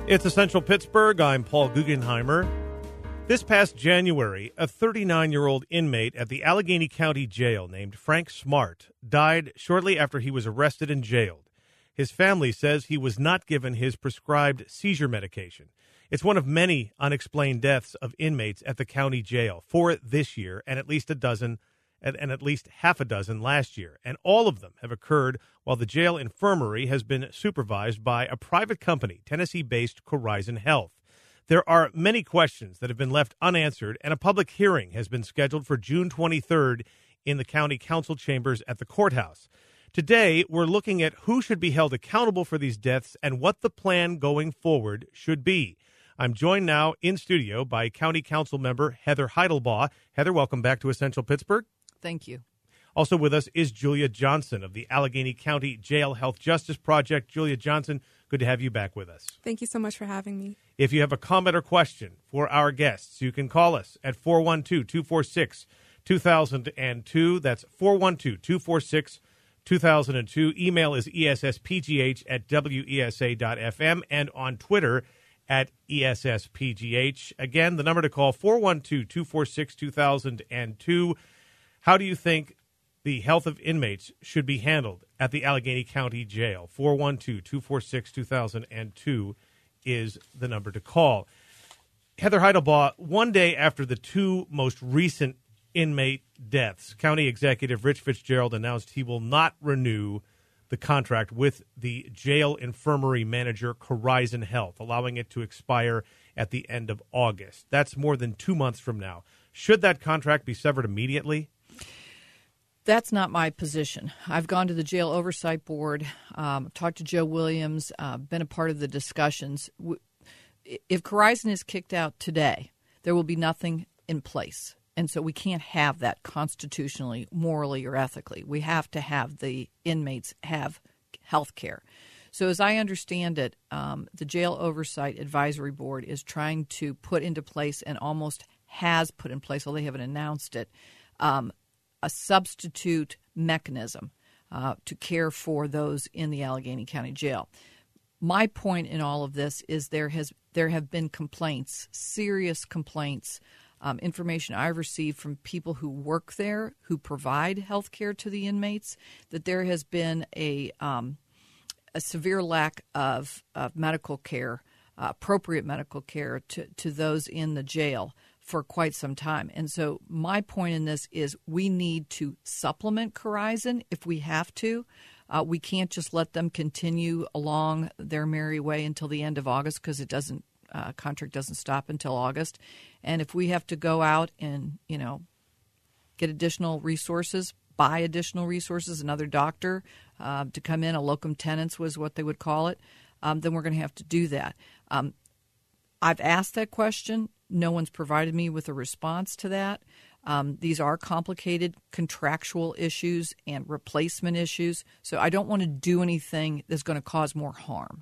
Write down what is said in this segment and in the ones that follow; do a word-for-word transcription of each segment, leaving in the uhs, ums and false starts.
It's Essential Pittsburgh. I'm Paul Guggenheimer. This past January, a thirty-nine-year-old inmate at the Allegheny County Jail named Frank Smart died shortly after he was arrested and jailed. His family says he was not given his prescribed seizure medication. It's one of many unexplained deaths of inmates at the county jail, four this year and at least a dozen and, and at least half a dozen last year. And all of them have occurred while the jail infirmary has been supervised by a private company, Tennessee-based Horizon Health. There are many questions that have been left unanswered, and a public hearing has been scheduled for June twenty-third in the county council chambers at the courthouse. Today, we're looking at who should be held accountable for these deaths and what the plan going forward should be. I'm joined now in studio by County Council member Heather Heidelbaugh. Heather, welcome back to Essential Pittsburgh. Thank you. Also with us is Julia Johnson of the Allegheny County Jail Health Justice Project. Julia Johnson, good to have you back with us. Thank you so much for having me. If you have a comment or question for our guests, you can call us at four one two, two four six, two thousand two. That's four one two, two four six, two thousand two. Email is E S S P G H at W E S A dot F M and on Twitter at E S S P G H. Again, the number to call, four one two, two four six, two thousand two. How do you think the health of inmates should be handled at the Allegheny County Jail? four one two, two four six, two thousand two is the number to call. Heather Heidelbaugh, one day after the two most recent inmate deaths, County Executive Rich Fitzgerald announced he will not renew the contract with the jail infirmary manager, Horizon Health, allowing it to expire at the end of August. That's more than two months from now. Should that contract be severed immediately? That's not my position. I've gone to the Jail Oversight Board, um, talked to Joe Williams, uh, been a part of the discussions. If Horizon is kicked out today, there will be nothing in place. And so we can't have that constitutionally, morally, or ethically. We have to have the inmates have health care. So as I understand it, um, the Jail Oversight Advisory Board is trying to put into place and almost has put in place, although they haven't announced it, um, a substitute mechanism uh, to care for those in the Allegheny County Jail. My point in all of this is there has there have been complaints, serious complaints, um, information I've received from people who work there, who provide health care to the inmates, that there has been a um, a severe lack of, of medical care, uh, appropriate medical care to, to those in the jail for quite some time. And so my point in this is we need to supplement Horizon if we have to. Uh, we can't just let them continue along their merry way until the end of August because it doesn't uh, contract doesn't stop until August. And if we have to go out and, you know, get additional resources, buy additional resources, another doctor uh, to come in, a locum tenens was what they would call it, um, then we're going to have to do that. Um, I've asked that question. No one's provided me with a response to that. Um, these are complicated contractual issues and replacement issues, so I don't want to do anything that's going to cause more harm.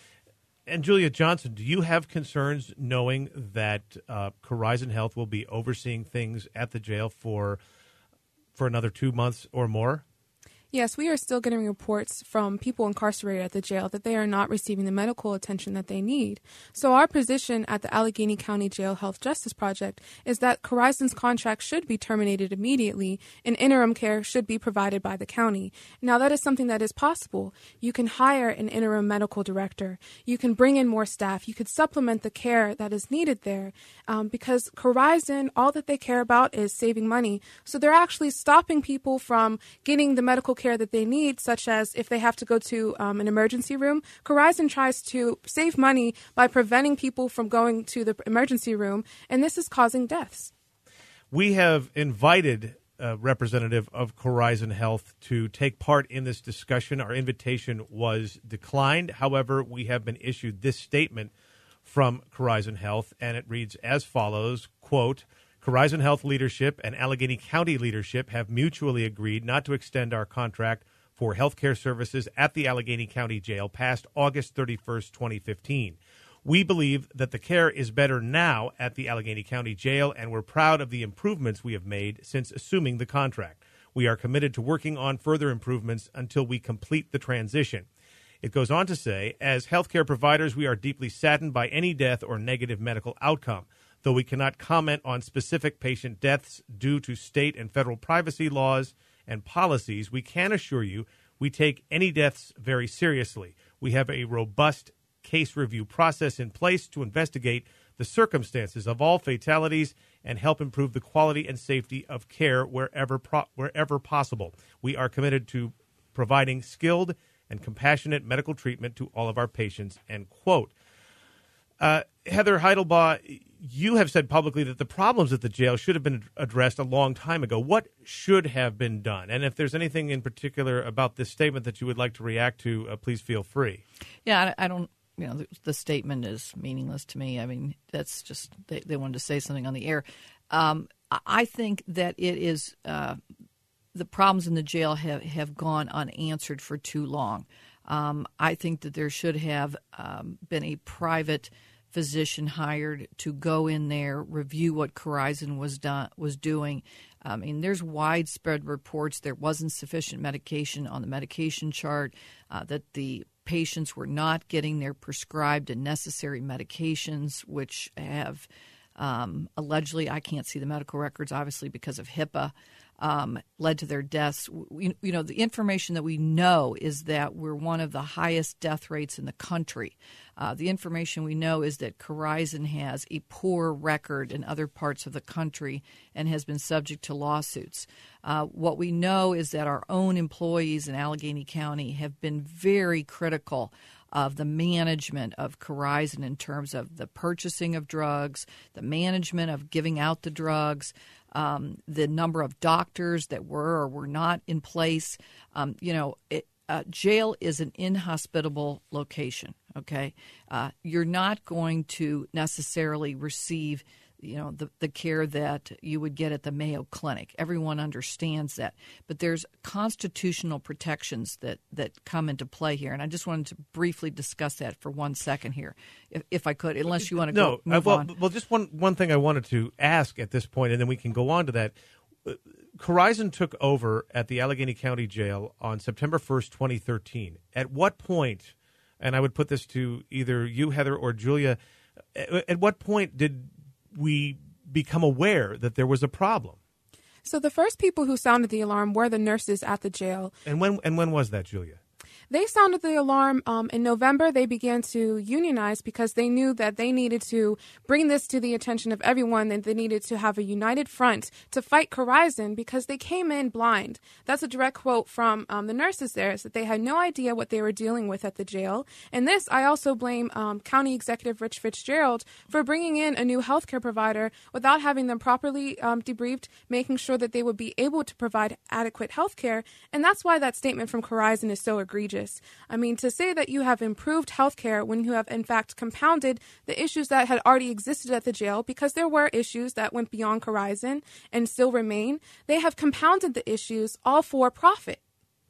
And Julia Johnson, do you have concerns knowing that uh, Horizon Health will be overseeing things at the jail for for another two months or more? Yes, we are still getting reports from people incarcerated at the jail that they are not receiving the medical attention that they need. So our position at the Allegheny County Jail Health Justice Project is that Horizon's contract should be terminated immediately and interim care should be provided by the county. Now, that is something that is possible. You can hire an interim medical director. You can bring in more staff. You could supplement the care that is needed there um, because Horizon, all that they care about is saving money. So they're actually stopping people from getting the medical care that they need, such as if they have to go to um, an emergency room. Horizon tries to save money by preventing people from going to the emergency room, and this is causing deaths. We have invited a representative of Horizon Health to take part in this discussion. Our invitation was declined. However, we have been issued this statement from Horizon Health, and it reads as follows, quote, Horizon Health leadership and Allegheny County leadership have mutually agreed not to extend our contract for healthcare services at the Allegheny County Jail past August thirty-first, twenty fifteen. We believe that the care is better now at the Allegheny County Jail, and we're proud of the improvements we have made since assuming the contract. We are committed to working on further improvements until we complete the transition. It goes on to say, as healthcare providers, we are deeply saddened by any death or negative medical outcome. Though we cannot comment on specific patient deaths due to state and federal privacy laws and policies, we can assure you we take any deaths very seriously. We have a robust case review process in place to investigate the circumstances of all fatalities and help improve the quality and safety of care wherever pro- wherever possible. We are committed to providing skilled and compassionate medical treatment to all of our patients, end quote. Uh, Heather Heidelbaugh, you have said publicly that the problems at the jail should have been addressed a long time ago. What should have been done? And if there's anything in particular about this statement that you would like to react to, uh, please feel free. Yeah, I, I don't, you know, the, the statement is meaningless to me. I mean, that's just, they, they wanted to say something on the air. Um, I think that it is, uh, the problems in the jail have, have gone unanswered for too long. Um, I think that there should have um, been a private physician hired to go in there, review what Corizon was done, was doing. I mean, there's widespread reports there wasn't sufficient medication on the medication chart, uh, that the patients were not getting their prescribed and necessary medications, which have um, allegedly, I can't see the medical records, obviously because of HIPAA, Um, led to their deaths. We, you know, the information that we know is that we're one of the highest death rates in the country. Uh, the information we know is that Corizon has a poor record in other parts of the country and has been subject to lawsuits. Uh, what we know is that our own employees in Allegheny County have been very critical of the management of Corizon in terms of the purchasing of drugs, the management of giving out the drugs, um, the number of doctors that were or were not in place. Um, you know, it, uh, jail is an inhospitable location, okay? Uh, you're not going to necessarily receive you know, the, the care that you would get at the Mayo Clinic. Everyone understands that. But there's constitutional protections that, that come into play here. And I just wanted to briefly discuss that for one second here, if, if I could, unless you want to no, go move uh, well, on. Well, just one, one thing I wanted to ask at this point, and then we can go on to that. Corizon took over at the Allegheny County Jail on September first, twenty thirteen. At what point, and I would put this to either you, Heather, or Julia, at what point did we become aware that there was a problem? So the first people who sounded the alarm were the nurses at the jail. And when and when was that, Julia? They sounded the alarm um, in November. They began to unionize because they knew that they needed to bring this to the attention of everyone, and they needed to have a united front to fight Corizon because they came in blind. That's a direct quote from um, the nurses there, is that they had no idea what they were dealing with at the jail. And this, I also blame um, County Executive Rich Fitzgerald for bringing in a new healthcare provider without having them properly um, debriefed, making sure that they would be able to provide adequate healthcare. And that's why that statement from Corizon is so egregious. I mean, to say that you have improved healthcare when you have, in fact, compounded the issues that had already existed at the jail, because there were issues that went beyond Corizon and still remain. They have compounded the issues all for profit.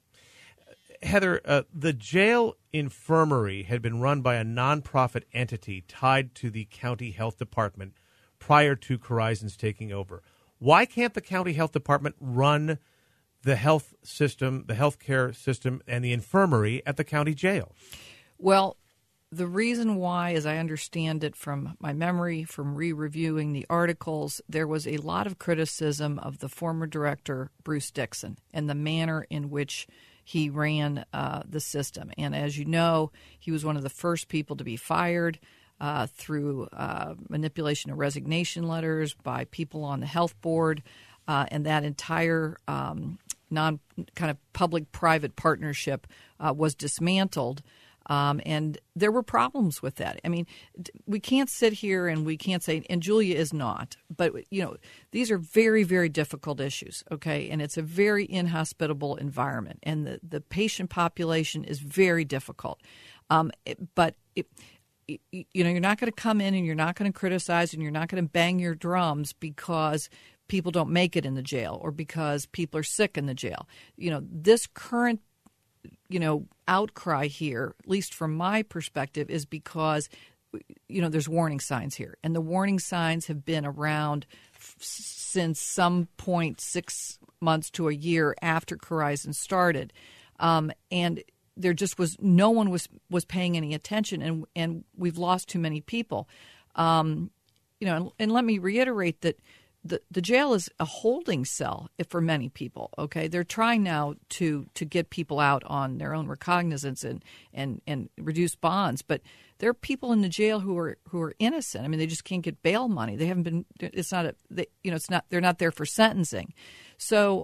Heather, uh, the jail infirmary had been run by a nonprofit entity tied to the county health department prior to Corizon's taking over. Why can't the county health department run the health system, the healthcare system, and the infirmary at the county jail? Well, the reason why, as I understand it from my memory, from re-reviewing the articles, there was a lot of criticism of the former director, Bruce Dixon, and the manner in which he ran uh, the system. And as you know, he was one of the first people to be fired uh, through uh, manipulation of resignation letters by people on the health board, uh, and that entire um, non kind of public-private partnership uh, was dismantled. Um, and there were problems with that. I mean, we can't sit here and we can't say, and Julia is not, but, you know, these are very, very difficult issues, okay? And it's a very inhospitable environment, and the, the patient population is very difficult. Um, it, but, it, it, you know, you're not going to come in and you're not going to criticize and you're not going to bang your drums because people don't make it in the jail or because people are sick in the jail. You know, this current you know, outcry here, at least from my perspective, is because, you know, there's warning signs here. And the warning signs have been around f- since some point six months to a year after Corizon started. Um, and there just was no one was was paying any attention, and and we've lost too many people. Um, you know, and, and let me reiterate that the the jail is a holding cell for many people. Okay, they're trying now to to get people out on their own recognizance and and and reduce bonds, but there are people in the jail who are who are innocent. I mean, they just can't get bail money. They haven't been. It's not a. They, you know, it's not. They're not there for sentencing. So,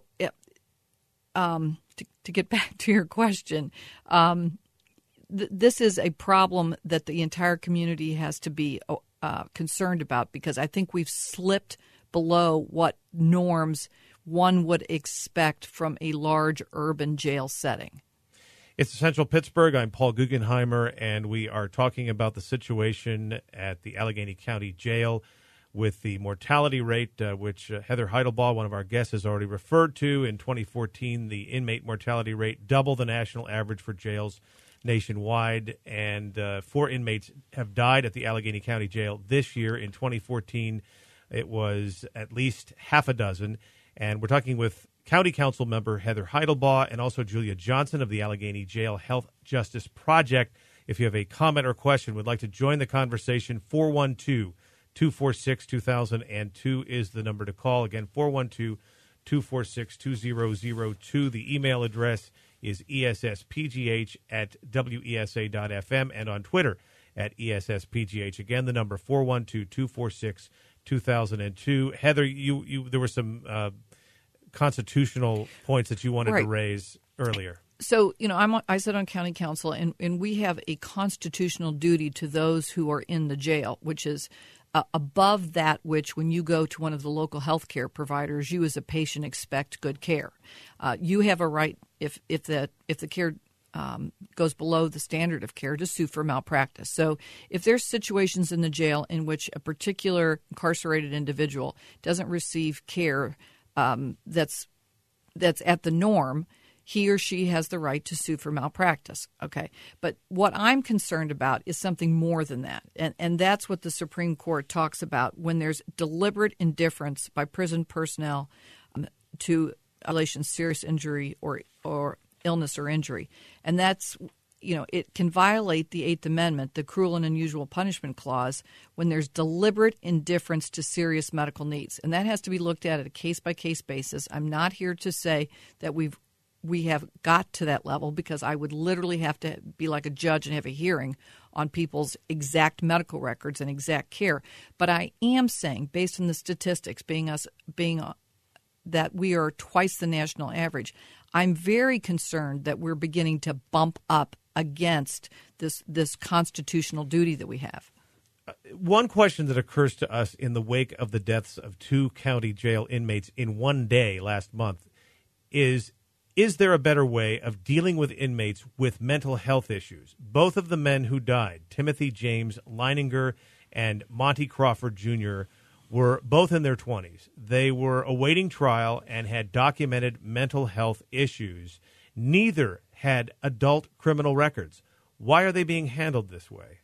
um, to, to get back to your question, um, th- this is a problem that the entire community has to be uh, concerned about, because I think we've slipped below what norms one would expect from a large urban jail setting. It's Central Pittsburgh. I'm Paul Guggenheimer, and we are talking about the situation at the Allegheny County Jail with the mortality rate, uh, which uh, Heather Heidelbaugh, one of our guests, has already referred to. In twenty fourteen, the inmate mortality rate doubled the national average for jails nationwide, and uh, four inmates have died at the Allegheny County Jail this year. In twenty fourteen, it was at least half a dozen, and we're talking with County Council member Heather Heidelbaugh and also Julia Johnson of the Allegheny Jail Health Justice Project. If you have a comment or question, would like to join the conversation, four one two, two four six, two thousand two is the number to call. Again, four one two, two four six, two zero zero two. The email address is E S S P G H at W E S A dot F M, and on Twitter at E S S P G H. Again, the number four one two, two four six, two thousand two. Heather, you, you there were some uh, constitutional points that you wanted right. to raise earlier. So, you know, I'm, I sit on county council, and, and we have a constitutional duty to those who are in the jail, which is uh, above that which, when you go to one of the local health care providers, you as a patient expect good care. Uh, you have a right, if if the if the care um, goes below the standard of care, to sue for malpractice. So if there's situations in the jail in which a particular incarcerated individual doesn't receive care um, that's that's at the norm, he or she has the right to sue for malpractice. Okay. But what I'm concerned about is something more than that. And, and that's what the Supreme Court talks about when there's deliberate indifference by prison personnel um, to relation serious injury or, or illness or injury. And that's, you know, it can violate the Eighth Amendment, the cruel and unusual punishment clause, when there's deliberate indifference to serious medical needs. And that has to be looked at at a case-by-case basis. I'm not here to say that we've we have got to that level, because I would literally have to be like a judge and have a hearing on people's exact medical records and exact care. But I am saying, based on the statistics being us being uh, that we are twice the national average, I'm very concerned that we're beginning to bump up against this this constitutional duty that we have. Uh, one question that occurs to us in the wake of the deaths of two county jail inmates in one day last month is, is there a better way of dealing with inmates with mental health issues? Both of the men who died, Timothy James Leininger and Monty Crawford Junior, were both in their twenties. They were awaiting trial and had documented mental health issues. Neither had adult criminal records. Why are they being handled this way?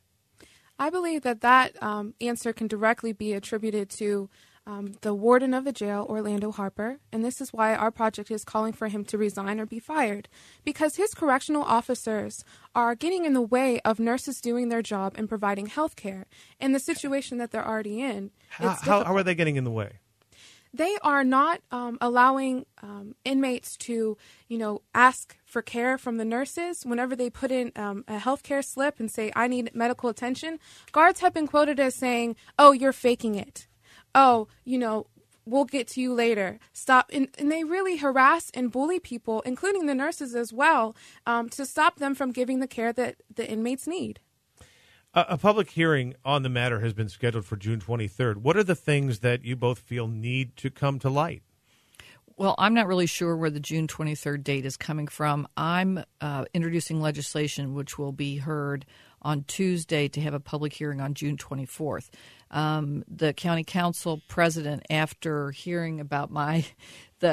I believe that that um, answer can directly be attributed to Um, the warden of the jail, Orlando Harper, and this is why our project is calling for him to resign or be fired, because his correctional officers are getting in the way of nurses doing their job and providing health care in the situation that they're already in. How, how, how are they getting in the way? They are not um, allowing um, inmates to, you know, ask for care from the nurses. Whenever they put in um, a health care slip and say, I need medical attention, guards have been quoted as saying, oh, you're faking it. Oh, you know, we'll get to you later. Stop. And, and they really harass and bully people, including the nurses as well, um, to stop them from giving the care that the inmates need. A, a public hearing on the matter has been scheduled for June twenty-third. What are the things that you both feel need to come to light? Well, I'm not really sure where the June twenty-third date is coming from. I'm uh, introducing legislation which will be heard on Tuesday to have a public hearing on June twenty-fourth. Um, the county council president, after hearing about my the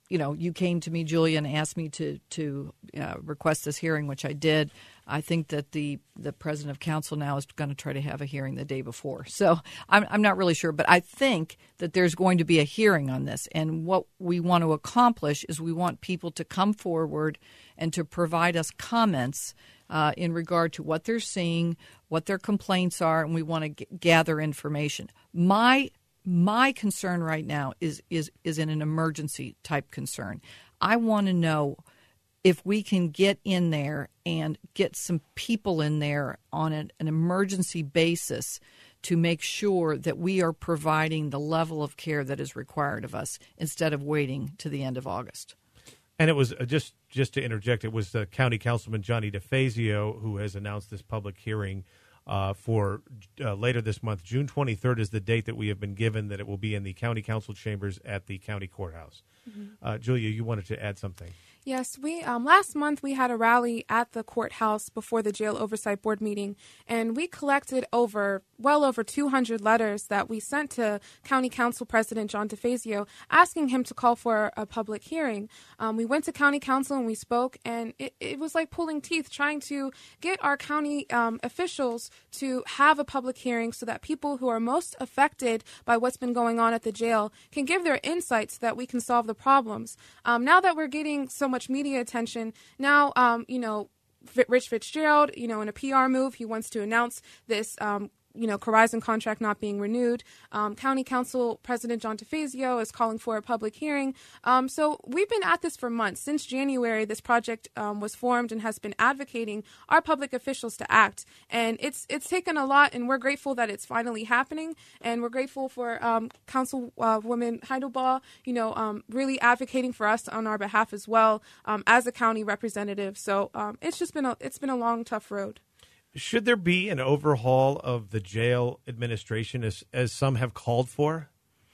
you know, you came to me, Julia, and asked me to to uh, request this hearing, which I did. I think that the, the president of council now is going to try to have a hearing the day before. So I'm, I'm not really sure, but I think that there's going to be a hearing on this. And what we want to accomplish is we want people to come forward and to provide us comments uh, in regard to what they're seeing, what their complaints are, and we want to g- gather information. My My concern right now is is is in an emergency type concern. I want to know if we can get in there and get some people in there on an, an emergency basis to make sure that we are providing the level of care that is required of us instead of waiting to the end of August. And it was uh, just just to interject, it was uh, County Councilman Johnny DeFazio who has announced this public hearing Uh, for uh, later this month. June twenty-third is the date that we have been given, that it will be in the county council chambers at the county courthouse. Mm-hmm. Uh, Julia, you wanted to add something. Yes, we um, last month we had a rally at the courthouse before the Jail Oversight Board meeting, and we collected over well over two hundred letters that we sent to County Council President John DeFazio asking him to call for a public hearing. Um, we went to County Council and we spoke, and it, it was like pulling teeth trying to get our county um, officials to have a public hearing so that people who are most affected by what's been going on at the jail can give their insights so that we can solve the problems. Um, now that we're getting so much media attention, now, um, you know, Rich Fitzgerald, you know, in a P R move, he wants to announce this um you know, Corizon contract not being renewed. Um, County Council President John DeFazio is calling for a public hearing. Um, so we've been at this for months. Since January, this project um, was formed and has been advocating our public officials to act. And it's it's taken a lot, and we're grateful that it's finally happening. And we're grateful for um, Councilwoman uh, Heidelbaugh, you know, um, really advocating for us on our behalf as well um, as a county representative. So um, it's just been a it's been a long, tough road. Should there be an overhaul of the jail administration as, as some have called for?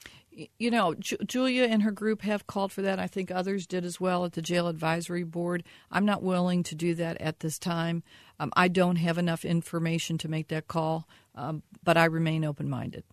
You know, Ju- Julia and her group have called for that. I think others did as well at the Jail Advisory Board. I'm not willing to do that at this time. Um, I don't have enough information to make that call, um, but I remain open-minded.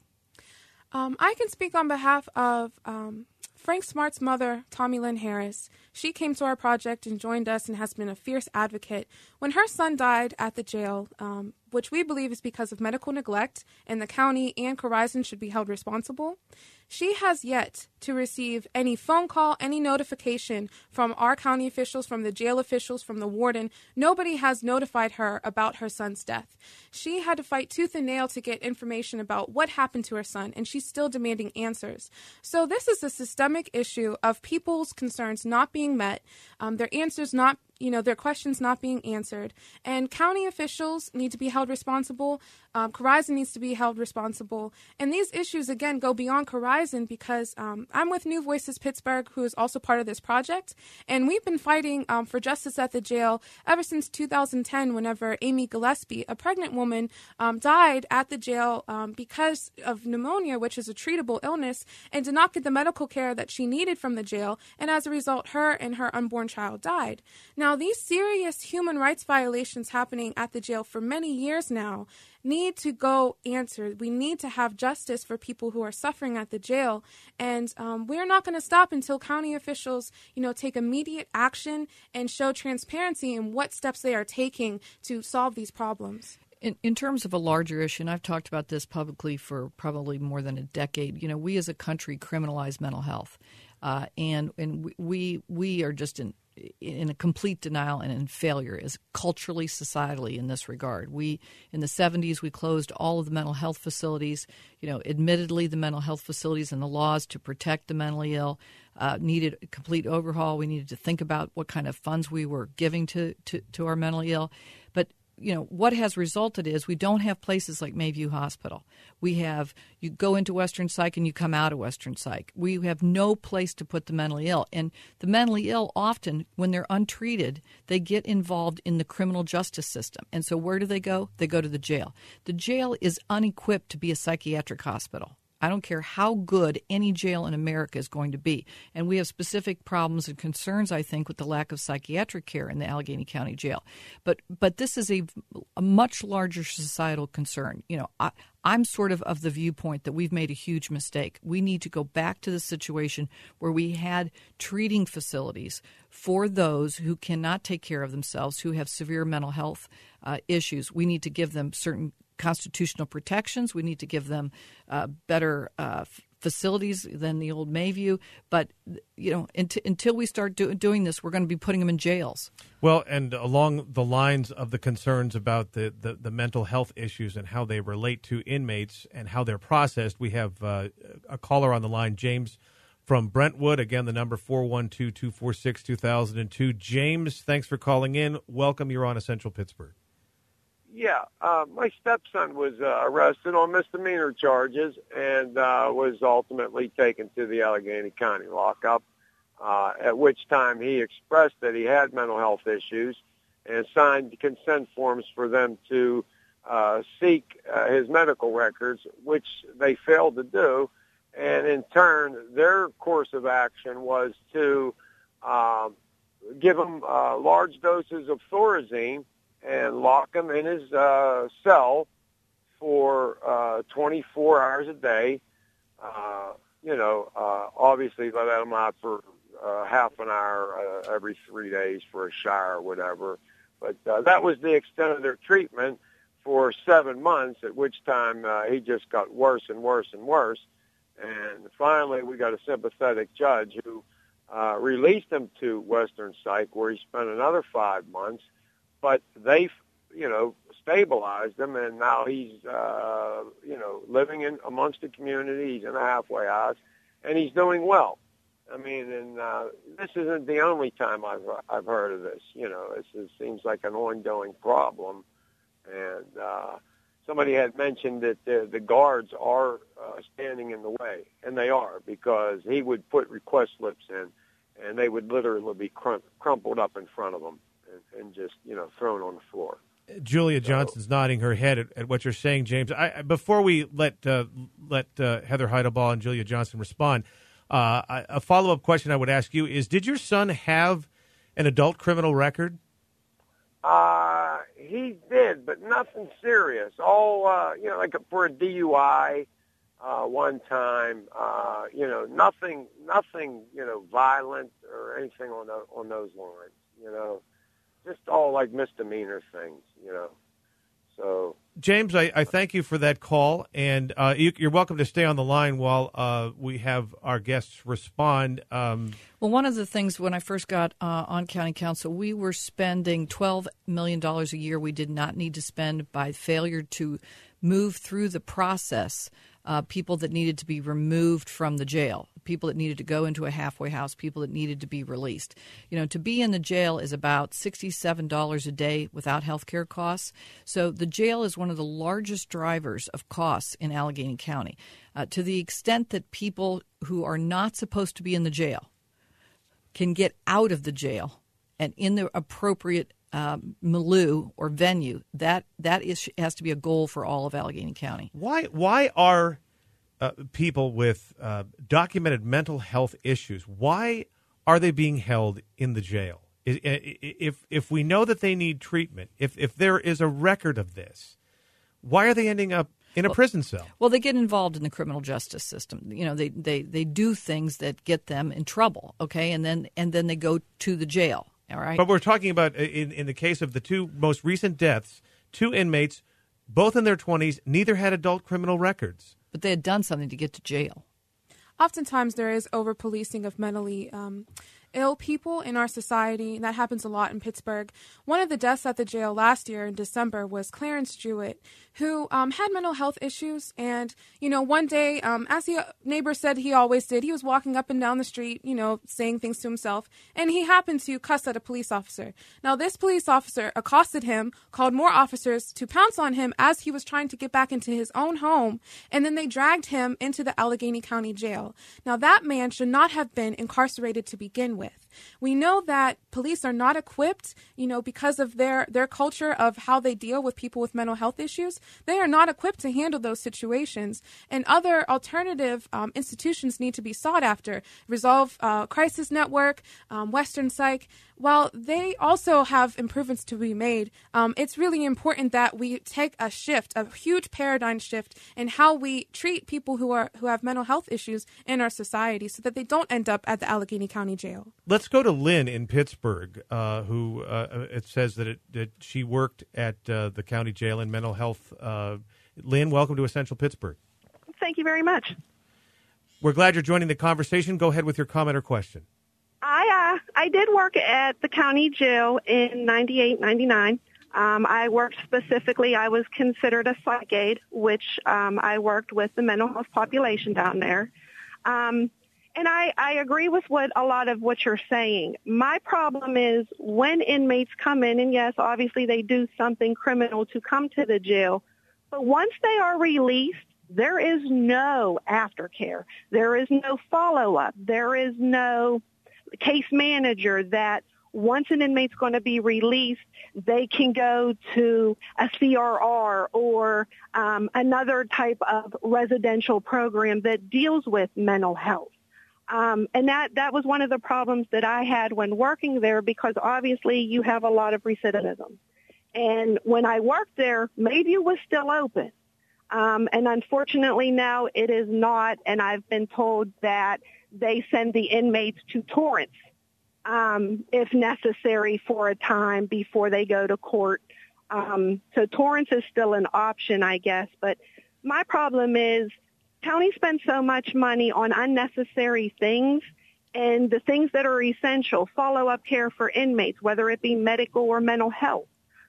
Um, I can speak on behalf of um, Frank Smart's mother, Tommy Lynn Harris. She came to our project and joined us and has been a fierce advocate. When her son died at the jail, um, which we believe is because of medical neglect, and the county and Corizon should be held responsible, she has yet to receive any phone call, any notification from our county officials, from the jail officials, from the warden. Nobody has notified her about her son's death. She had to fight tooth and nail to get information about what happened to her son, and she's still demanding answers. So this is a systemic issue of people's concerns not being met, um, their answers not you know, their questions not being answered. And county officials need to be held responsible. Um, Corizon needs to be held responsible. And these issues, again, go beyond Corizon because um, I'm with New Voices Pittsburgh, who is also part of this project. And we've been fighting um, for justice at the jail ever since two thousand ten, whenever Amy Gillespie, a pregnant woman, um, died at the jail um, because of pneumonia, which is a treatable illness, and did not get the medical care that she needed from the jail. And as a result, her and her unborn child died. Now, these serious human rights violations happening at the jail for many years now need to go answered. We need to have justice for people who are suffering at the jail. And um, we're not going to stop until county officials, you know, take immediate action and show transparency in what steps they are taking to solve these problems. In, in terms of a larger issue, and I've talked about this publicly for probably more than a decade, you know, we as a country criminalize mental health. Uh, and and we we are just in in a complete denial and in failure as culturally, societally in this regard. We, in the seventies, we closed all of the mental health facilities. You know, admittedly, the mental health facilities and the laws to protect the mentally ill uh, needed a complete overhaul. We needed to think about what kind of funds we were giving to, to, to our mentally ill. But you know, what has resulted is we don't have places like Mayview Hospital. We have, you go into Western Psych and you come out of Western Psych. We have no place to put the mentally ill. And the mentally ill often, when they're untreated, they get involved in the criminal justice system. And so where do they go? They go to the jail. The jail is unequipped to be a psychiatric hospital. I don't care how good any jail in America is going to be. And we have specific problems and concerns, I think, with the lack of psychiatric care in the Allegheny County Jail. But but this is a, a much larger societal concern. You know, I, I'm sort of of the viewpoint that we've made a huge mistake. We need to go back to the situation where we had treating facilities for those who cannot take care of themselves, who have severe mental health uh, issues. We need to give them certain constitutional protections. We need to give them uh, better uh, f- facilities than the old Mayview. But, you know, unt- until we start do- doing this, we're going to be putting them in jails. Well, and along the lines of the concerns about the, the, the mental health issues and how they relate to inmates and how they're processed, we have uh, a caller on the line, James from Brentwood. Again, the number four one two, two four six, two thousand two. James, thanks for calling in. Welcome. You're on Essential Pittsburgh. Yeah, uh, my stepson was uh, arrested on misdemeanor charges and uh, was ultimately taken to the Allegheny County lockup, uh, at which time he expressed that he had mental health issues and signed consent forms for them to uh, seek uh, his medical records, which they failed to do. And in turn, their course of action was to uh, give him uh, large doses of Thorazine and lock him in his uh, cell for uh, twenty-four hours a day. Uh, you know, uh, obviously they let him out for uh, half an hour uh, every three days for a shower or whatever. But uh, that was the extent of their treatment for seven months, at which time uh, he just got worse and worse and worse. And finally we got a sympathetic judge who uh, released him to Western Psych, where he spent another five months. But they, you know, stabilized him, and now he's, uh, you know, living in amongst the community. He's in a halfway house, and he's doing well. I mean, and uh, this isn't the only time I've I've heard of this. You know, this is, seems like an ongoing problem. And uh, somebody had mentioned that the, the guards are uh, standing in the way, and they are, because he would put request slips in, and they would literally be crum- crumpled up in front of him. And just, you know, thrown on the floor. Julia Johnson's so, nodding her head at, at what you're saying, James. I, before we let uh, let uh, Heather Heidelbaugh and Julia Johnson respond, uh, a follow up question I would ask you is: did your son have an adult criminal record? Uh, he did, but nothing serious. All uh, you know, like for a D U I uh, one time. Uh, you know, nothing, nothing, you know, violent or anything on the, on those lines. You know. Just all like misdemeanor things, you know. So, James, I, I thank you for that call, and uh, you, you're welcome to stay on the line while uh, we have our guests respond. Um, well, one of the things when I first got uh, on county council, we were spending twelve million dollars a year we did not need to spend by failure to move through the process uh, people that needed to be removed from the jail, people that needed to go into a halfway house, people that needed to be released. You know, to be in the jail is about sixty-seven dollars a day without health care costs. So the jail is one of the largest drivers of costs in Allegheny County. Uh, to the extent that people who are not supposed to be in the jail can get out of the jail and in the appropriate Um, milieu or venue, that that is has to be a goal for all of Allegheny County. Why why are uh, people with uh, documented mental health issues, why are they being held in the jail? If if we know that they need treatment, if if there is a record of this, why are they ending up in a well, prison cell? Well, they get involved in the criminal justice system. You know, they, they, they do things that get them in trouble, okay, and then and then they go to the jail. All right. But we're talking about, in, in the case of the two most recent deaths, two inmates, both in their twenties, neither had adult criminal records. But they had done something to get to jail. Oftentimes there is over-policing of mentally um, ill people in our society. That happens a lot in Pittsburgh. One of the deaths at the jail last year in December was Clarence Jewett, who um, had mental health issues. And, you know, one day, um, as the neighbor said he always did, he was walking up and down the street, you know, saying things to himself. And he happened to cuss at a police officer. Now, this police officer accosted him, called more officers to pounce on him as he was trying to get back into his own home. And then they dragged him into the Allegheny County Jail. Now, that man should not have been incarcerated to begin with. We know that police are not equipped, you know, because of their, their culture of how they deal with people with mental health issues. They are not equipped to handle those situations. And other alternative um, institutions need to be sought after. Resolve uh, Crisis Network, um, Western Psych. While they also have improvements to be made, um, it's really important that we take a shift, a huge paradigm shift in how we treat people who are who have mental health issues in our society so that they don't end up at the Allegheny County Jail. Let's go to Lynn in Pittsburgh, uh, who uh, it says that, it, that she worked at uh, the county jail in mental health. Uh, Lynn, welcome to Essential Pittsburgh. Thank you very much. We're glad you're joining the conversation. Go ahead with your comment or question. I uh, I did work at the county jail in ninety-eight, ninety-nine. Um, I worked specifically, I was considered a psych aide, which um, I worked with the mental health population down there. Um, and I, I agree with what a lot of what you're saying. My problem is when inmates come in, and yes, obviously they do something criminal to come to the jail, but once they are released, there is no aftercare. There is no follow-up. There is no case manager that once an inmate's going to be released, they can go to a C R R or um, another type of residential program that deals with mental health. Um, and that, that was one of the problems that I had when working there, because obviously you have a lot of recidivism. And when I worked there, Mayview was still open. Um, and unfortunately now it is not, and I've been told that they send the inmates to Torrance um, if necessary for a time before they go to court. Um, so Torrance is still an option, I guess. But my problem is county spends so much money on unnecessary things, and the things that are essential, follow-up care for inmates, whether it be medical or mental health.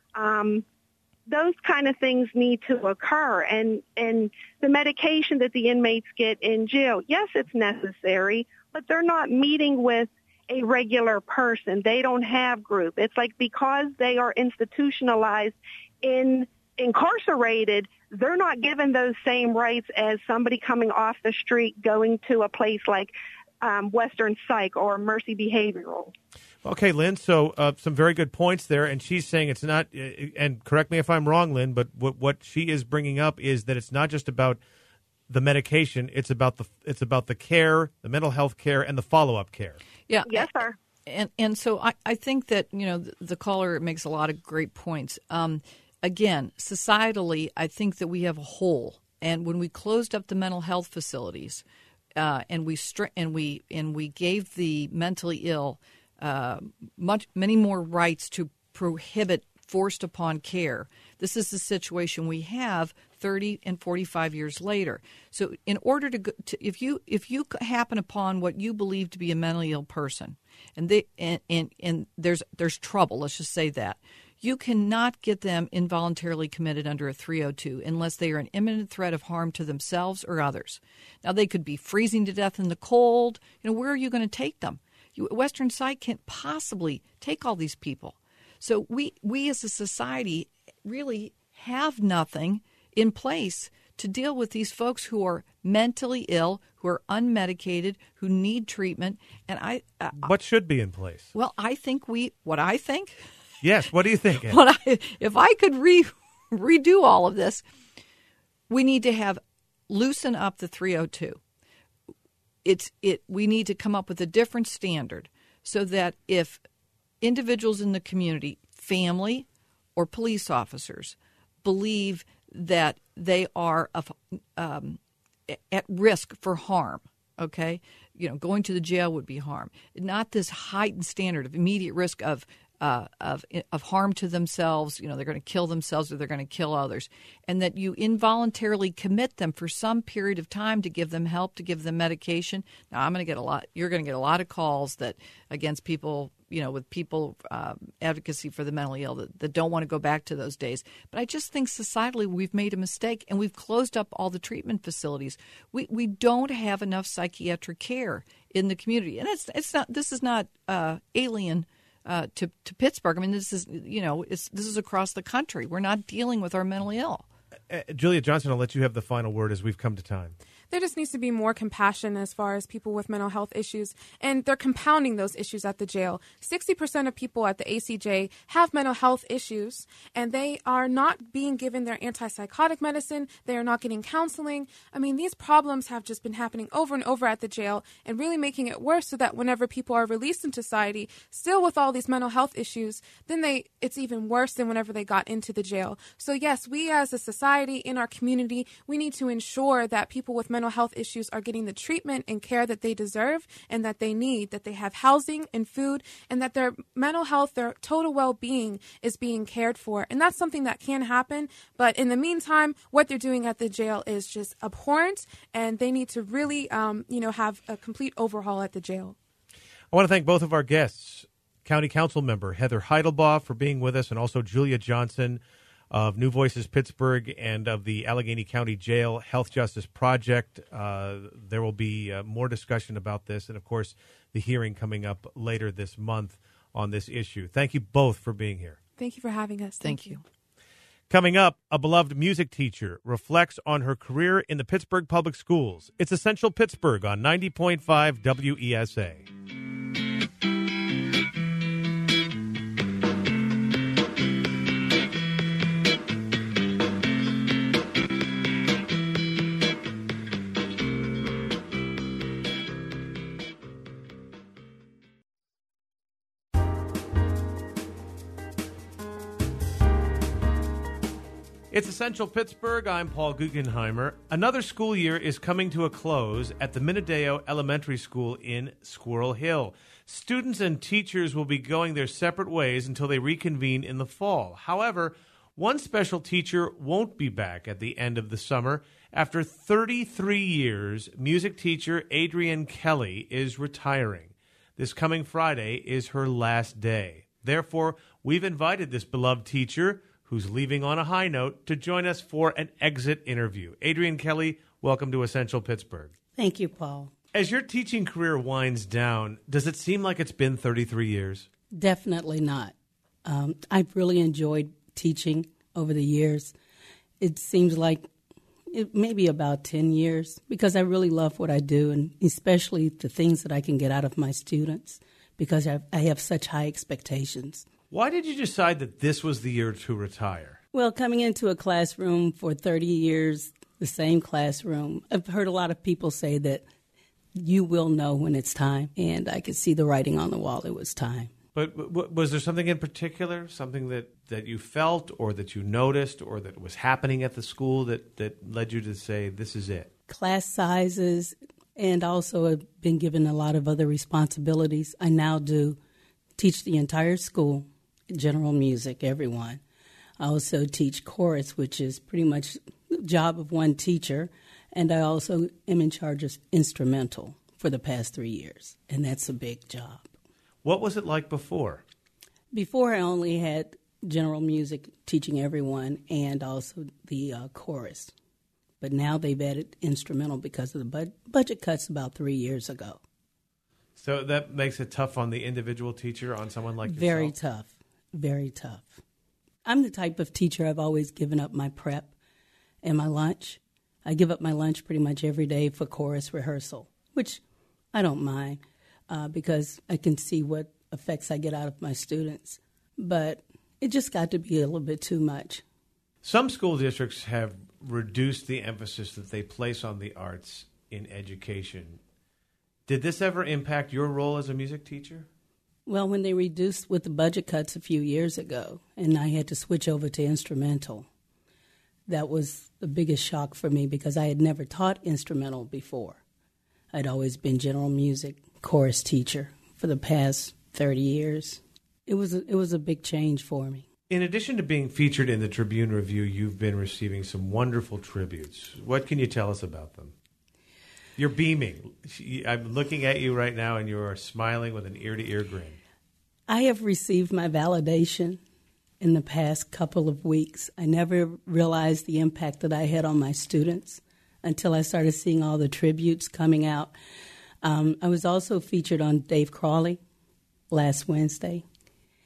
Um, those kind of things need to occur. And, and the medication that the inmates get in jail, yes, it's necessary, but they're not meeting with a regular person. They don't have group. It's like because they are institutionalized in incarcerated, they're not given those same rights as somebody coming off the street going to a place like um, Western Psych or Mercy Behavioral. Okay, Lynn, so uh, some very good points there, and she's saying it's not, uh, and correct me if I'm wrong, Lynn, but what, what she is bringing up is that it's not just about the medication, it's about the it's about the care, the mental health care, and the follow-up care. Yeah. Yes, sir. And and so I, I think that, you know, the, the caller makes a lot of great points. Um, again, societally, I think that we have a hole, and when we closed up the mental health facilities, uh, and we str- and we and we gave the mentally ill Uh, much many more rights to prohibit forced upon care. This is the situation we have thirty and forty-five years later. So in order to, go, to if you if you happen upon what you believe to be a mentally ill person, and they and, and, and there's there's trouble, let's just say that, you cannot get them involuntarily committed under a three oh two unless they are an imminent threat of harm to themselves or others. Now, they could be freezing to death in the cold. You know, where are you going to take them? You, Western Psych can't possibly take all these people. So we, we as a society really have nothing in place to deal with these folks who are mentally ill, who are unmedicated, who need treatment. And I, uh, What should be in place? Well, I think we, what I think? Yes, what do you think, Ed? What I, if I could re, redo all of this, we need to have, loosen up the three oh two. It's it. We need to come up with a different standard so that if individuals in the community, family or police officers, believe that they are of, um, at risk for harm, okay, you know, going to the jail would be harm. Not this heightened standard of immediate risk of uh, of of harm to themselves. You know, they're going to kill themselves or they're going to kill others, and that you involuntarily commit them for some period of time to give them help, to give them medication. Now, I'm going to get a lot. You're going to get a lot of calls that against people, you know, with people uh, advocacy for the mentally ill that, that don't want to go back to those days. But I just think societally we've made a mistake and we've closed up all the treatment facilities. We we don't have enough psychiatric care in the community, and it's it's not. This is not uh, alien. Uh, to, to Pittsburgh. I mean, this is, you know, it's, this is across the country. We're not dealing with our mentally ill. Uh, Julia Johnson, I'll let you have the final word as we've come to time. there just needs to be more compassion as far as people with mental health issues, and they're compounding those issues at the jail. sixty percent of people at the A C J have mental health issues, and they are not being given their antipsychotic medicine. They are not getting counseling. I mean, these problems have just been happening over and over at the jail and really making it worse, so that whenever people are released into society, still with all these mental health issues, then they it's even worse than whenever they got into the jail. So yes, we as a society, in our community, we need to ensure that people with mental health issues are getting the treatment and care that they deserve and that they need, that they have housing and food, and that their mental health, their total well-being is being cared for. And that's something that can happen. But in the meantime, what they're doing at the jail is just abhorrent, and they need to really, um, you know, have a complete overhaul at the jail. I want to thank both of our guests, County Council member Heather Heidelbaugh for being with us, and also Julia Johnson of New Voices Pittsburgh and of the Allegheny County Jail Health Justice Project. Uh, there will be uh, more discussion about this, and, of course, the hearing coming up later this month on this issue. Thank you both for being here. Thank you for having us. Thank, Thank you. Coming up, a beloved music teacher reflects on her career in the Pittsburgh Public Schools. It's Essential Pittsburgh on ninety point five W E S A. It's Essential Pittsburgh. I'm Paul Guggenheimer. Another school year is coming to a close at the Minadeo Elementary School in Squirrel Hill. Students and teachers will be going their separate ways until they reconvene in the fall. However, one special teacher won't be back at the end of the summer. After thirty-three years, music teacher Adrienne Kelly is retiring. This coming Friday is her last day. Therefore, we've invited this beloved teacher, who's leaving on a high note, to join us for an exit interview. Adrienne Kelly, welcome to Essential Pittsburgh. Thank you, Paul. As your teaching career winds down, does it seem like it's been thirty-three years? Definitely not. Um, I've really enjoyed teaching over the years. It seems like it maybe about ten years, because I really love what I do, and especially the things that I can get out of my students, because I, I have such high expectations. Why did you decide that this was the year to retire? Well, coming into a classroom for thirty years, the same classroom, I've heard a lot of people say that you will know when it's time, and I could see the writing on the wall. It was time. But w- was there something in particular, something that, that you felt or that you noticed or that was happening at the school that, that led you to say, this is it? Class sizes, and also have been given a lot of other responsibilities. I now do teach the entire school, general music, everyone. I also teach chorus, which is pretty much the job of one teacher, and I also am in charge of instrumental for the past three years, and that's a big job. What was it like before? Before, I only had general music teaching everyone and also the uh, chorus, but now they've added instrumental because of the bud- budget cuts about three years ago. So that makes it tough on the individual teacher, on someone like yourself? Very tough. Very tough. I'm the type of teacher, I've always given up my prep and my lunch. I give up my lunch pretty much every day for chorus rehearsal, which I don't mind uh, because I can see what effects I get out of my students. But it just got to be a little bit too much. Some school districts have reduced the emphasis that they place on the arts in education. Did this ever impact your role as a music teacher? Well, when they reduced with the budget cuts a few years ago, and I had to switch over to instrumental, that was the biggest shock for me because I had never taught instrumental before. I'd always been general music chorus teacher for the past thirty years. It was a, it was a big change for me. In addition to being featured in the Tribune Review, you've been receiving some wonderful tributes. What can you tell us about them? You're beaming. I'm looking at you right now, and you are smiling with an ear-to-ear grin. I have received my validation in the past couple of weeks. I never realized the impact that I had on my students until I started seeing all the tributes coming out. Um, I was also featured on Dave Crawley last Wednesday.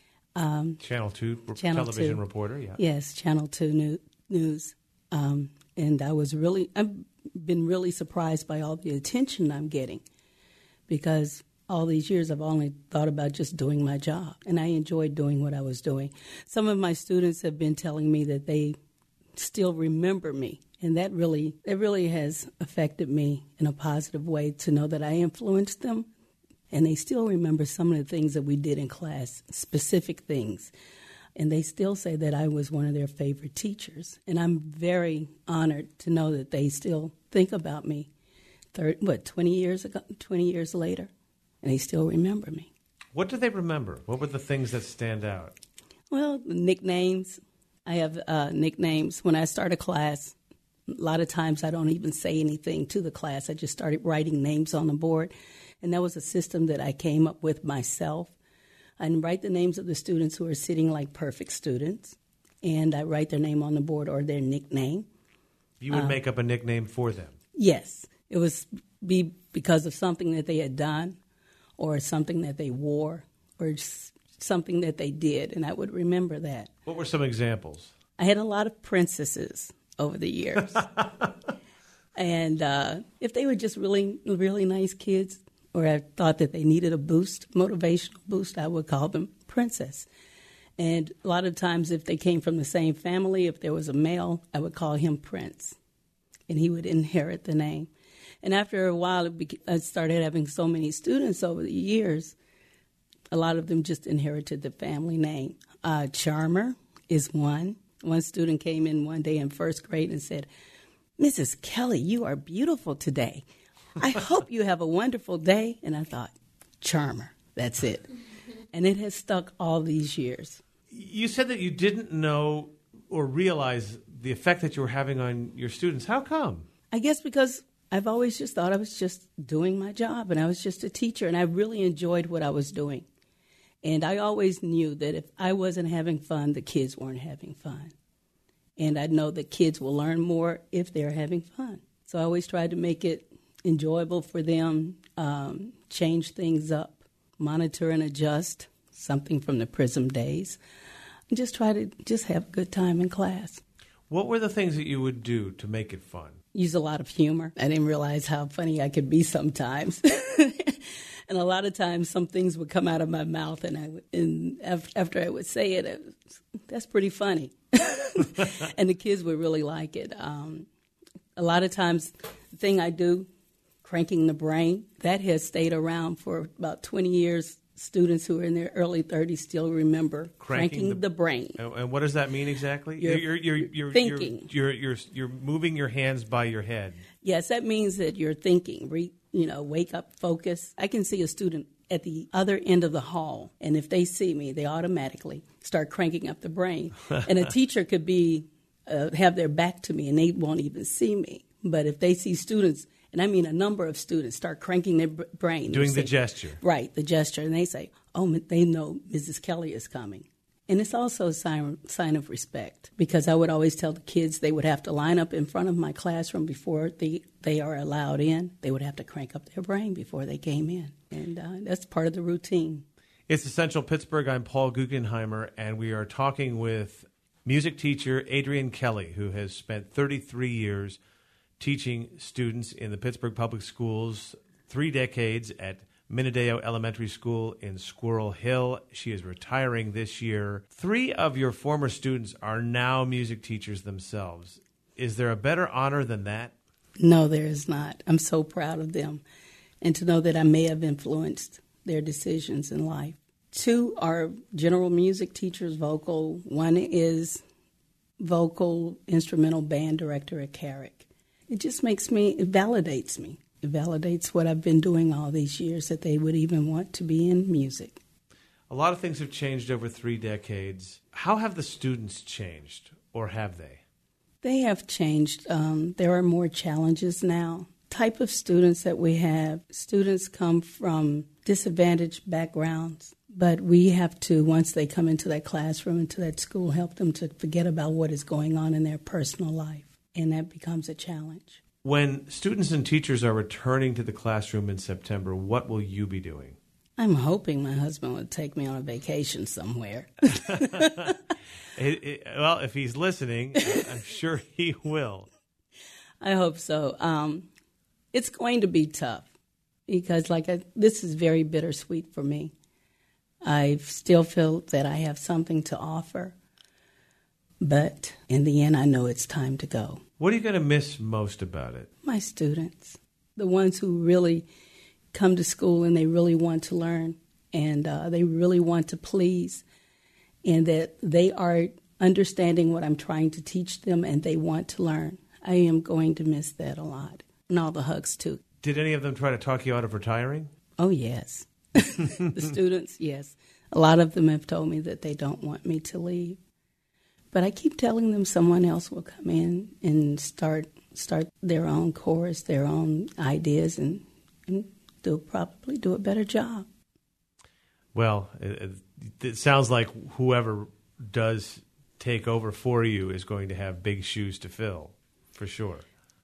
Um, Channel two Channel television two. reporter, yeah. Yes, Channel two new, News. Um, And I was really, I've been really surprised by all the attention I'm getting, because all these years I've only thought about just doing my job, and I enjoyed doing what I was doing. Some of my students have been telling me that they still remember me, and that really, it really has affected me in a positive way to know that I influenced them, and they still remember some of the things that we did in class, specific things. And they still say that I was one of their favorite teachers. And I'm very honored to know that they still think about me, thirty, what, twenty years ago, twenty years later, and they still remember me. What do they remember? What were the things that stand out? Well, nicknames. I have uh, nicknames. When I start a class, a lot of times I don't even say anything to the class. I just started writing names on the board. And that was a system that I came up with myself. I write the names of the students who are sitting like perfect students, and I write their name on the board or their nickname. You would uh, make up a nickname for them? Yes. It was be because of something that they had done or something that they wore or just something that they did, and I would remember that. What were some examples? I had a lot of princesses over the years. And uh, if they were just really, really nice kids, or I thought that they needed a boost, motivational boost, I would call them princess. And a lot of times if they came from the same family, if there was a male, I would call him Prince, and he would inherit the name. And after a while, it beca- I started having so many students over the years, a lot of them just inherited the family name. Uh, Charmer is one. One student came in one day in first grade and said, "Missus Kelly, you are beautiful today. I hope you have a wonderful day." And I thought, Charmer, that's it. And it has stuck all these years. You said that you didn't know or realize the effect that you were having on your students. How come? I guess because I've always just thought I was just doing my job, and I was just a teacher, and I really enjoyed what I was doing. And I always knew that if I wasn't having fun, the kids weren't having fun. And I know that kids will learn more if they're having fun. So I always tried to make it enjoyable for them, um, change things up, monitor and adjust, something from the PRISM days, and just try to just have a good time in class. What were the things that you would do to make it fun? Use a lot of humor. I didn't realize how funny I could be sometimes. And a lot of times some things would come out of my mouth, and I would, and after I would say it, it was, that's pretty funny. And the kids would really like it. Um, a lot of times the thing I do, cranking the brain, that has stayed around for about twenty years. Students who are in their early thirties still remember cranking, cranking the, the brain. And what does that mean exactly? You're, you're, you're, you're thinking. You're, you're, you're, you're moving your hands by your head. Yes, that means that you're thinking. Re, you know, wake up, focus. I can see a student at the other end of the hall, and if they see me, they automatically start cranking up the brain. And a teacher could be uh, have their back to me, and they won't even see me. But if they see students, and I mean a number of students, start cranking their b- brain. Doing say, the gesture. Right, the gesture. And they say, oh, they know Missus Kelly is coming. And it's also a sign, sign of respect, because I would always tell the kids they would have to line up in front of my classroom before they, they are allowed in. They would have to crank up their brain before they came in. And uh, that's part of the routine. It's Essential Pittsburgh. I'm Paul Guggenheimer, and we are talking with music teacher Adrienne Kelly, who has spent thirty-three years teaching students in the Pittsburgh Public Schools, three decades at Minadeo Elementary School in Squirrel Hill. She is retiring this year. Three of your former students are now music teachers themselves. Is there a better honor than that? No, there is not. I'm so proud of them, and to know that I may have influenced their decisions in life. Two are general music teachers, vocal. One is vocal instrumental band director at Carrick. It just makes me, it validates me. It validates what I've been doing all these years, that they would even want to be in music. A lot of things have changed over three decades. How have the students changed, or have they? They have changed. Um, there are more challenges now. Type of students that we have, students come from disadvantaged backgrounds, but we have to, once they come into that classroom, into that school, help them to forget about what is going on in their personal life. And that becomes a challenge. When students and teachers are returning to the classroom in September, what will you be doing? I'm hoping my husband would take me on a vacation somewhere. it, it, well, if he's listening, I'm sure he will. I hope so. Um, it's going to be tough because, like, I, this is very bittersweet for me. I still feel that I have something to offer, but in the end, I know it's time to go. What are you going to miss most about it? My students, the ones who really come to school and they really want to learn and uh, they really want to please, and that they are understanding what I'm trying to teach them and they want to learn. I am going to miss that a lot. And all the hugs, too. Did any of them try to talk you out of retiring? Oh, yes. The students, yes. A lot of them have told me that they don't want me to leave. But I keep telling them someone else will come in and start start their own chorus, their own ideas, and, and they'll probably do a better job. Well, it, it sounds like whoever does take over for you is going to have big shoes to fill, for sure.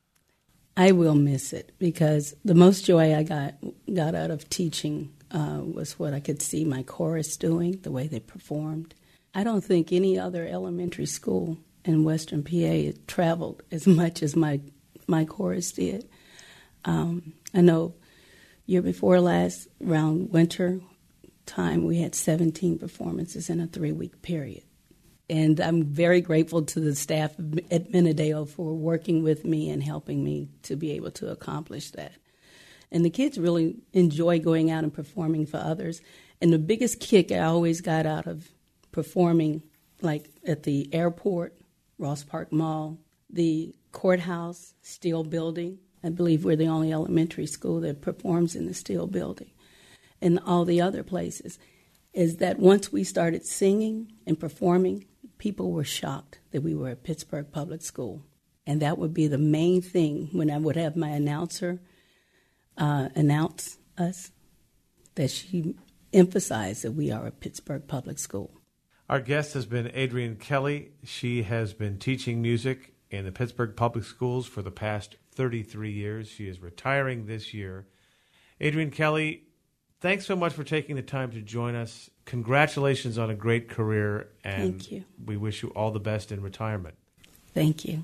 I will miss it because the most joy I got got out of teaching uh, was what I could see my chorus doing, the way they performed. I don't think any other elementary school in Western P A traveled as much as my my chorus did. Um, I know year before last, around winter time, we had seventeen performances in a three-week period. And I'm very grateful to the staff at Minadeo for working with me and helping me to be able to accomplish that. And the kids really enjoy going out and performing for others. And the biggest kick I always got out of performing, like at the airport, Ross Park Mall, the courthouse, Steel Building. I believe we're the only elementary school that performs in the Steel Building, and all the other places, is that once we started singing and performing, people were shocked that we were at Pittsburgh Public School. And that would be the main thing when I would have my announcer uh, announce us, that she emphasized that we are a Pittsburgh Public School. Our guest has been Adrienne Kelly. She has been teaching music in the Pittsburgh Public Schools for the past thirty-three years. She is retiring this year. Adrienne Kelly, thanks so much for taking the time to join us. Congratulations on a great career, and Thank you. We wish you all the best in retirement. Thank you.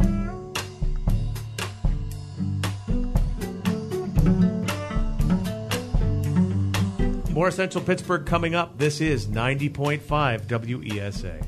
More Essential Pittsburgh coming up. This is ninety point five W E S A.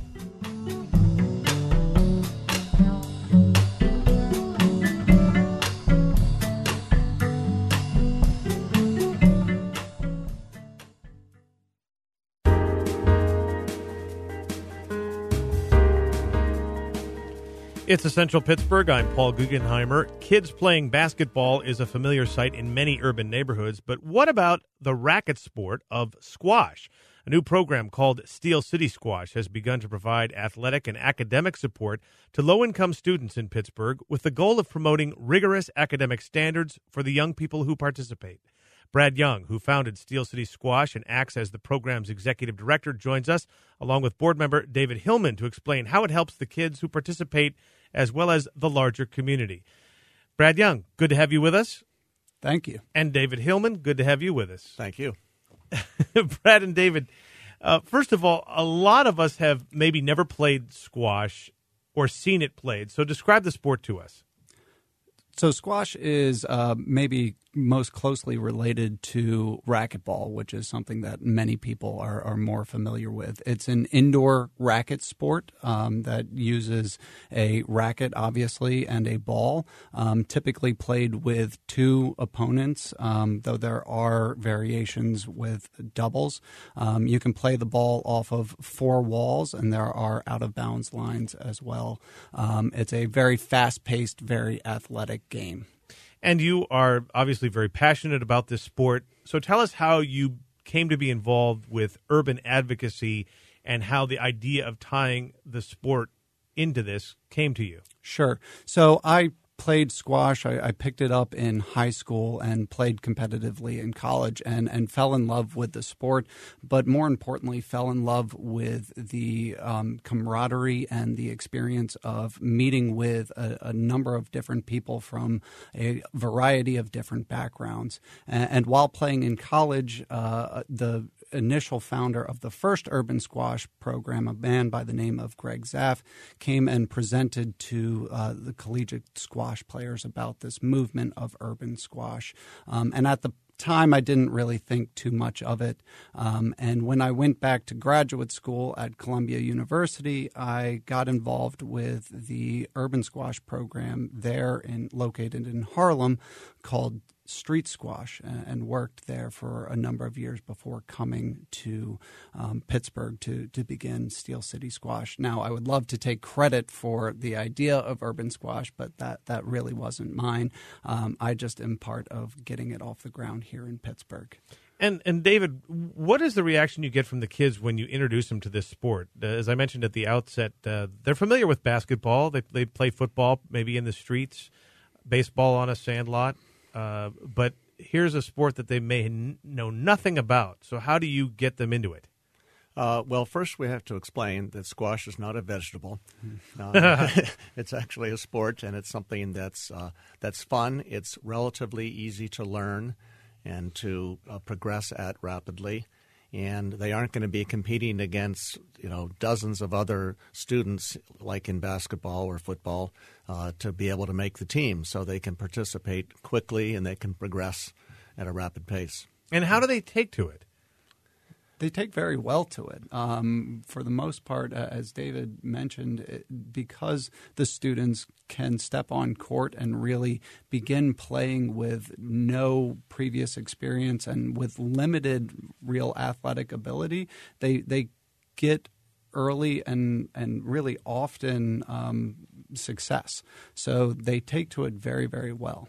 It's Essential Pittsburgh. I'm Paul Guggenheimer. Kids playing basketball is a familiar sight in many urban neighborhoods, but what about the racket sport of squash? A new program called Steel City Squash has begun to provide athletic and academic support to low-income students in Pittsburgh with the goal of promoting rigorous academic standards for the young people who participate. Brad Young, who founded Steel City Squash and acts as the program's executive director, joins us, along with board member David Hillman, to explain how it helps the kids who participate as well as the larger community. Brad Young, good to have you with us. Thank you. And David Hillman, good to have you with us. Thank you. Brad and David, uh, first of all, a lot of us have maybe never played squash or seen it played, so describe the sport to us. So squash is uh, maybe most closely related to racquetball, which is something that many people are, are more familiar with. It's an indoor racket sport um, that uses a racket, obviously, and a ball, um, typically played with two opponents, um, though there are variations with doubles. Um, you can play the ball off of four walls, and there are out-of-bounds lines as well. Um, it's a very fast-paced, very athletic game. And you are obviously very passionate about this sport. So tell us how you came to be involved with urban advocacy and how the idea of tying the sport into this came to you. Sure. So I played squash. I, I picked it up in high school and played competitively in college and, and fell in love with the sport, but more importantly, fell in love with the um, camaraderie and the experience of meeting with a, a number of different people from a variety of different backgrounds. And, and while playing in college, uh, the initial founder of the first urban squash program, a man by the name of Greg Zaff, came and presented to uh, the collegiate squash players about this movement of urban squash. Um, and at the time, I didn't really think too much of it. Um, and when I went back to graduate school at Columbia University, I got involved with the urban squash program there, in, located in Harlem, called Street Squash, and worked there for a number of years before coming to um, Pittsburgh to, to begin Steel City Squash. Now, I would love to take credit for the idea of urban squash, but that, that really wasn't mine. Um, I just am part of getting it off the ground here in Pittsburgh. And and David, what is the reaction you get from the kids when you introduce them to this sport? Uh, as I mentioned at the outset, uh, they're familiar with basketball. They they play football, maybe in the streets, baseball on a sandlot. Uh, but here's a sport that they may n- know nothing about. So how do you get them into it? Uh, well, first we have to explain that squash is not a vegetable. Uh, it's actually a sport, and it's something that's uh, that's fun. It's relatively easy to learn and to uh, progress at rapidly. And they aren't going to be competing against, you know, dozens of other students like in basketball or football uh, to be able to make the team. So they can participate quickly and they can progress at a rapid pace. And how do they take to it? They take very well to it. Um, for the most part, uh, as David mentioned, it, because the students can step on court and really begin playing with no previous experience and with limited real athletic ability, they they get early and, and really often um, success. So they take to it very, very well.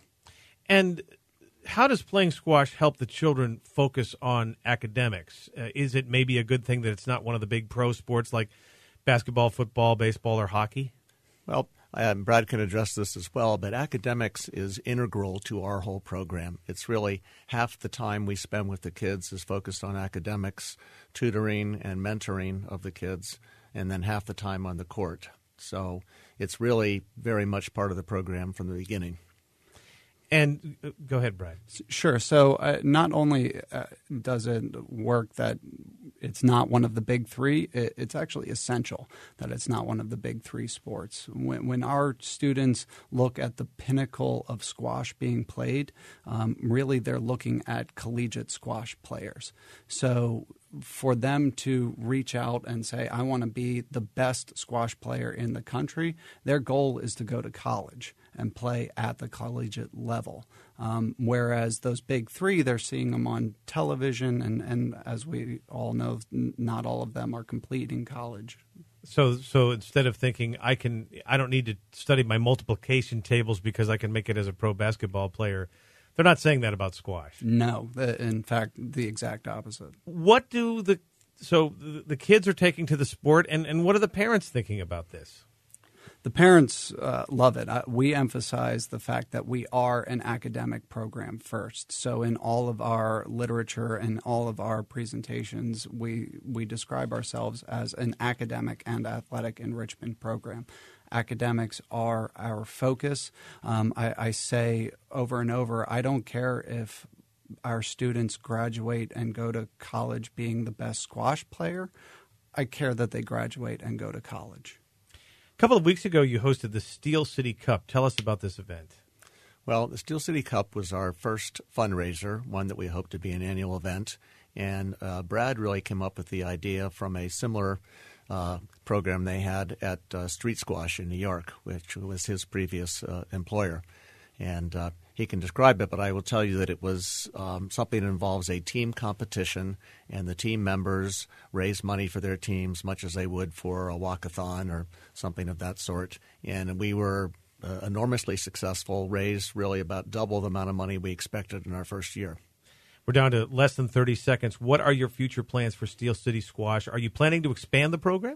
And how does playing squash help the children focus on academics? Uh, is it maybe a good thing that it's not one of the big pro sports like basketball, football, baseball, or hockey? Well, um, Brad can address this as well, but academics is integral to our whole program. It's really half the time we spend with the kids is focused on academics, tutoring and mentoring of the kids, and then half the time on the court. So it's really very much part of the program from the beginning. And uh, go ahead, Brad. Sure. So uh, not only uh, does it work that it's not one of the big three, it, it's actually essential that it's not one of the big three sports. When, when our students look at the pinnacle of squash being played, um, really they're looking at collegiate squash players. So for them to reach out and say, I want to be the best squash player in the country, their goal is to go to college and play at the collegiate level. Um, whereas those big three, they're seeing them on television, and, and as we all know, n- not all of them are complete in college. So, so instead of thinking I can, I don't need to study my multiplication tables because I can make it as a pro basketball player, they're not saying that about squash. No, the, in fact, the exact opposite. What do the so the, the kids are taking to the sport, and, and what are the parents thinking about this? The parents uh, love it. Uh, we emphasize the fact that we are an academic program first. So in all of our literature and all of our presentations, we, we describe ourselves as an academic and athletic enrichment program. Academics are our focus. Um, I, I say over and over, I don't care if our students graduate and go to college being the best squash player. I care that they graduate and go to college. A couple of weeks ago, you hosted the Steel City Cup. Tell us about this event. Well, the Steel City Cup was our first fundraiser, one that we hope to be an annual event. And uh, Brad really came up with the idea from a similar uh, program they had at uh, Street Squash in New York, which was his previous uh, employer. And uh, he can describe it, but I will tell you that it was um, something that involves a team competition, and the team members raise money for their teams much as they would for a walkathon or something of that sort. And we were uh, enormously successful, raised really about double the amount of money we expected in our first year. We're down to less than thirty seconds. What are your future plans for Steel City Squash? Are you planning to expand the program?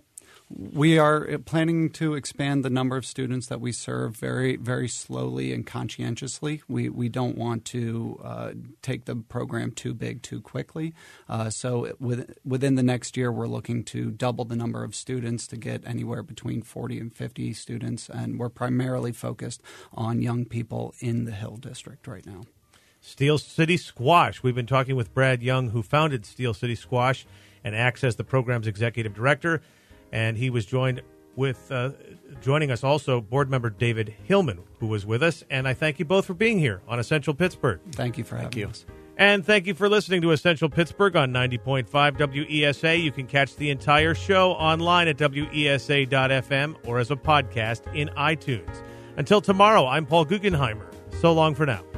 We are planning to expand the number of students that we serve very, very slowly and conscientiously. We we don't want to uh, take the program too big too quickly. Uh, so with, within the next year, we're looking to double the number of students to get anywhere between forty and fifty students, and we're primarily focused on young people in the Hill District right now. Steel City Squash. We've been talking with Brad Young, who founded Steel City Squash and acts as the program's executive director. And he was joined with, uh, joining us also, board member David Hillman, who was with us. And I thank you both for being here on Essential Pittsburgh. Thank you for having you. us. And thank you for listening to Essential Pittsburgh on ninety point five W E S A. You can catch the entire show online at W E S A dot F M or as a podcast in iTunes. Until tomorrow, I'm Paul Guggenheimer. So long for now.